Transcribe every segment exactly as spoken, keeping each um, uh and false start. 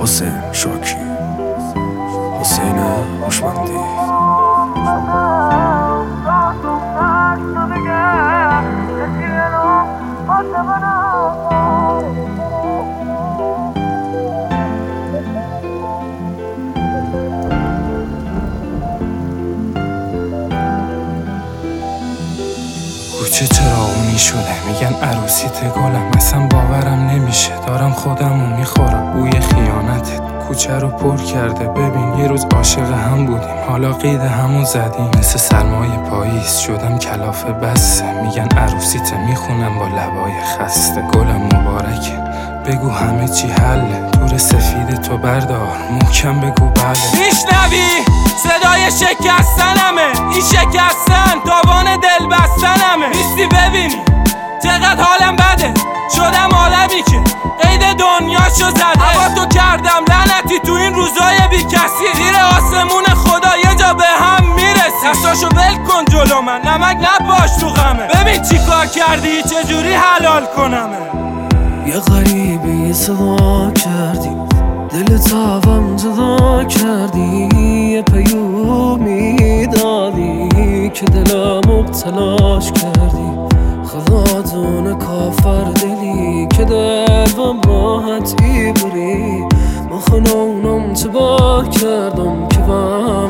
حسین شاکی، حسین هوشمندی. کوچه چراغونی شده، میگن عروسیت گلم. اصلا باورم نمیشه دارم خودمو میخورم. بوی خیانتت کوچه رو پر کرده. ببین یه روز عاشق هم بودیم، حالا قید همو زدیم. مثل سرمای پاییز شدم کلافه بسته. میگن عروسیت میخونم با لبای خسته. گلم مبارکه بگو همه چی حله. تور سفید تو بردار محکم بگو بله. میشنوی صدای شکستنمه، این شکستن تاوان دل بستنمه. نیستی ببینی چقدر حالم بده، شدم عالمی که قید دنیاشو زده. هوا تو کردم لعنتی تو این روزای بی کسی. زیر آسمون خدا یه جا به هم میرسی. دستاشو ول کن جلو من، نمک نباش تو غمه. ببین چی کار کردی چجوری حلال کنمه. یه غریبی صدا کردی، دل تاوم جدا کردی. یه پیومی دادی که دلم مبتلاش کردی. خدا دونه کافر دلی که دلم راحتی بری. ما خنونم تباه کردم که بام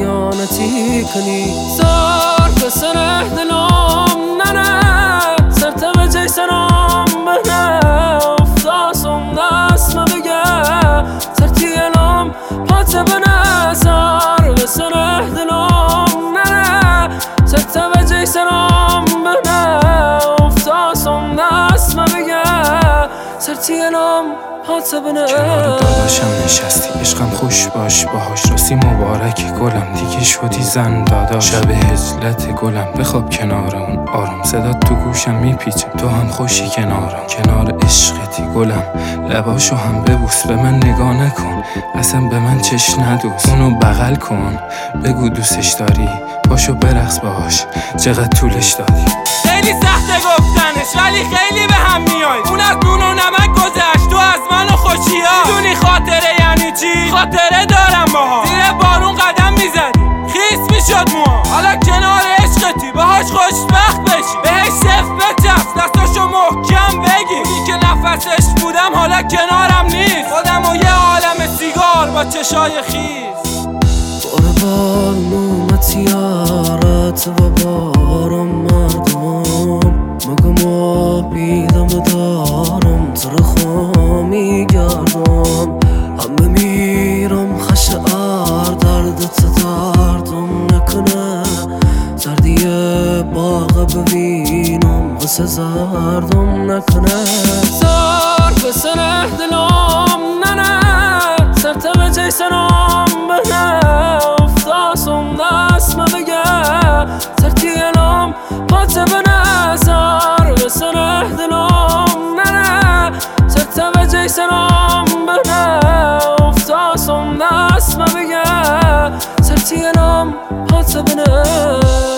خیانتی کنی. زار بسنه دلم ننه سرت به جیسنم بهنه. افتاسم دست ما بگه سرتی الام پاته بنه. زار بسنه دلم ننه سرت به جیسنم بهنه. افتاسم دست ما بگه سرتی الام پاته بنه. کنار داداشم نشستی، عشقم خوش باش باهاش. راستی مبارک گلم، دیگه شدی زن داداش. شب هجلت گلم بخواب کنار اون آروم. صدات تو گوشم میپیچه، تو هم خوشی کنارم. کنار عشقتی گلم، لباشو هم ببوس. به من نگاه نکن اصلا به من چش ندوس. اونو بغل کن بگو دوستش داری. پاشو برقص باهاش چقدر طولش دادی. خیلی سخته گفتنش ولی خیلی به هم میای. اون از نون و نمک گذشت تو از من و خوشی ها. میدونی خاطره یعنی چی؟ خاطره دارم باها. زیر بارون قدم میزدی خیس میشد موها. حالا کنار عشقتی باهاش خوشبخت بشی. بهش صف بچست دستاشو محکم بگی. اونی که نفسش بودم حالا کنارم نیست. خودم و یه عالم سیگار با چشای خیس. بار بار نومت یارت و بارم مردم. مگم آبیدم دارم تر خوامی گردم. همه میرم خش ار دردت دردم نکنه. زردی باغ ببینم قصه زردم نکنه. زار بسنه دلم ننه سرت به جیسنم بهنه. افتاسم دست ما بگه سرتی الام پاته بنه. زار بسنه دلم ننه سرت به جیسنم بهنه. افتاسم دست ما بگه سرتی الام پاته بنه.